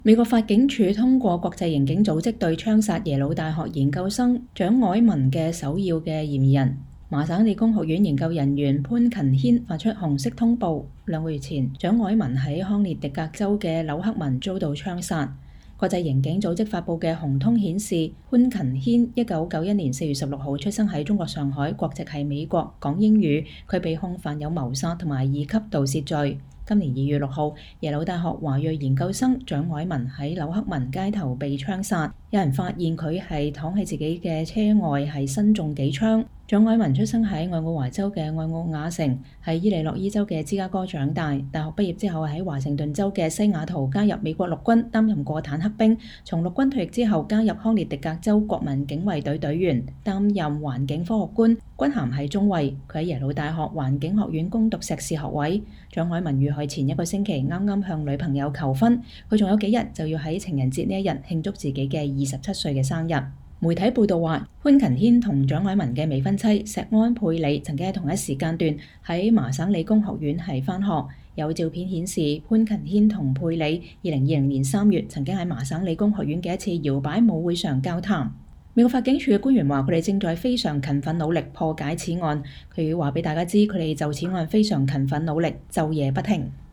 美國法警署通過國際刑警組織對槍殺耶魯大學研究生蔣凱文嘅首要嘅嫌疑人麻省理工學院研究人員潘勤軒發出紅色通報。2個月前，蔣凱文喺康涅狄格州嘅紐克文遭到槍殺。國際刑警組織發布嘅紅通顯示，潘勤軒1991年4月16號出生喺中國上海，國籍係美國，講英語。佢被控犯有謀殺同埋2級盜竊罪。今年2月6號，耶魯大學華裔研究生蔣凱文喺紐克文街頭被槍殺，有人發現佢係躺喺自己嘅車外，係身中幾槍。蔣凱文出生喺愛奧華州嘅愛奧瓦城，喺伊利諾伊州嘅芝加哥長大。大學畢業之後喺華盛頓州嘅西雅圖加入美國陸軍，擔任過坦克兵。從陸軍退役之後，加入康涅狄格州國民警衛隊隊員，擔任環境科學官，軍銜係中尉。佢喺耶魯大學環境學院攻讀碩士學位。蔣凱文遇害前1個星期啱啱向女朋友求婚，佢仲有幾日就要喺情人節呢一日慶祝自己嘅27歲嘅生日。媒體報道話，潘勤軒同蔣凱文嘅未婚妻石安佩里曾經喺同一時間段喺麻省理工學院係返學。有照片顯示，潘勤軒同佩里2020年3月曾經喺麻省理工學院嘅一次搖擺舞會上交談。美國法警署嘅官員話，佢哋正在非常勤奮努力破解此案。佢要話俾大家知，佢哋就此案非常勤奮努力，晝夜不停。